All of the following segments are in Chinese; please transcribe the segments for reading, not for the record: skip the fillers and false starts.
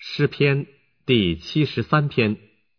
诗篇第73篇。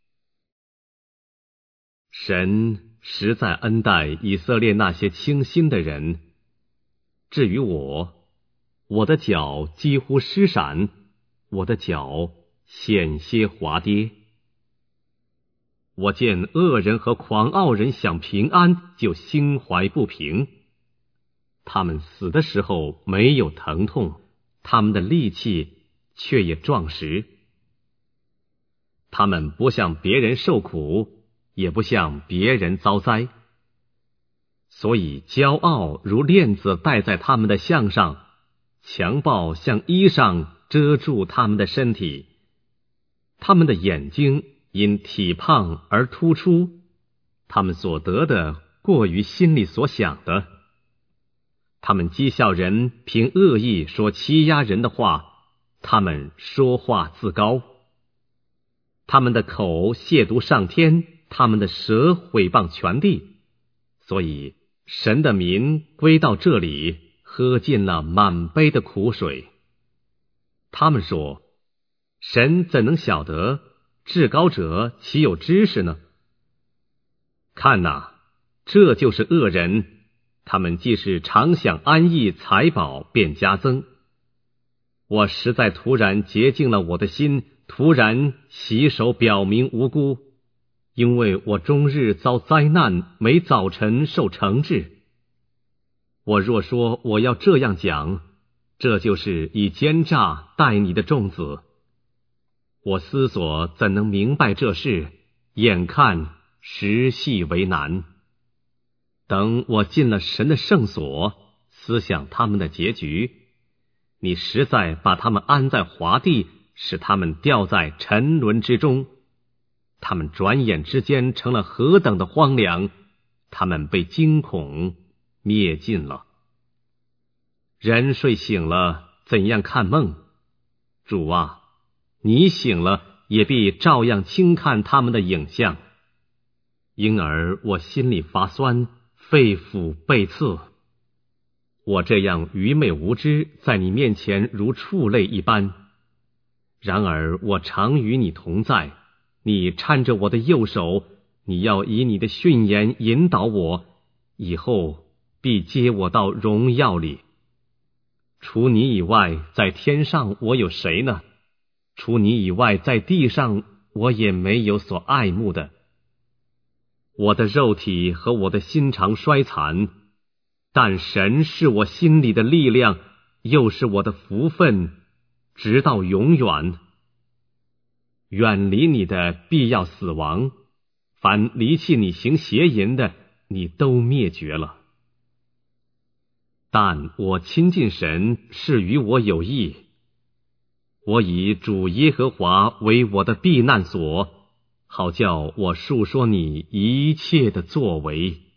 神实在恩待以色列那些清心的人。至于我的脚几乎失闪，我的脚险些滑跌。我见恶人和狂傲人想平安，就心怀不平。他们死的时候没有疼痛，他们的力气却也壮实。他们不向别人受苦，也不向别人遭灾，所以骄傲如链子戴在他们的项上，强暴像衣裳遮住他们的身体。他们的眼睛因体胖而突出，他们所得的过于心里所想的。他们讥笑人，凭恶意说欺压人的话，他们说话自高。他们的口亵渎上天，他们的舌毁谤全地。所以神的民归到这里，喝尽了满杯的苦水。他们说，神怎能晓得？至高者岂有知识呢？看哪，这就是恶人，他们既是常享安逸，财宝便加增。我实在突然洁净了我的心，突然洗手表明无辜，因为我终日遭灾难，每早晨受惩治。我若说我要这样讲，这就是以奸诈待你的众子。我思索怎能明白这事，眼看实系为难。等我进了神的圣所，思想他们的结局，你实在把他们安在华地，使他们掉在沉沦之中。他们转眼之间成了何等的荒凉，他们被惊恐灭尽了。人睡醒了，怎样看梦？主啊，你醒了，也必照样轻看他们的影像。因而我心里发酸，肺腑被刺。我这样愚昧无知，在你面前如畜类一般。然而我常与你同在，你搀着我的右手，你要以你的训言引导我，以后必接我到荣耀里。除你以外，在天上我有谁呢？除你以外，在地上我也没有所爱慕的。我的肉体和我的心肠衰残，但神是我心里的力量，又是我的福分，直到永远。远离你的必要死亡，凡离弃你行邪淫的，你都灭绝了。但我亲近神是与我有益，我以主耶和华为我的避难所，好叫我述说你一切的作为。